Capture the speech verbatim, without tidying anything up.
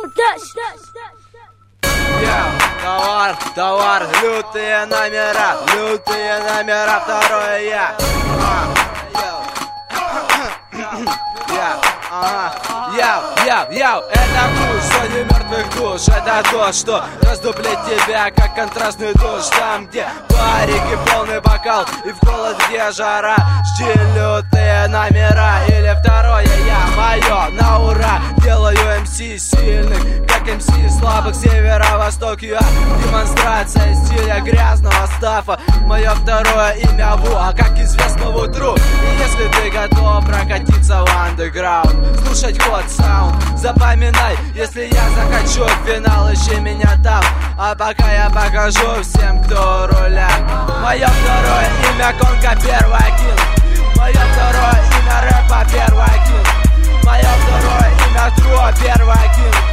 Товар, товар, лютые номера, лютые номера, второе я. Яу, яу, яу, это куш, сотни мертвых душ. Это то, что раздуплет тебя, как контрастный душ. Там, где парики, полный бокал, и в холод, где жара. Жди лютые номера, или второе я, мое, на ура. Делаю эм си сильных, как эм си слабых, северо-восток я. Демонстрация стиля грязного стафа. Мое второе имя Ву, а как известно в утру. И если ты готов прокатиться в андеграунд, слушать ход саунд, запоминай, если я захочу в финал, ищи меня там. А пока я покажу всем, кто руля. Мое второе имя Конка, первый кинг. Мое второе имя рэпа, первый кинг. Мое второе имя Труа, первый кинг.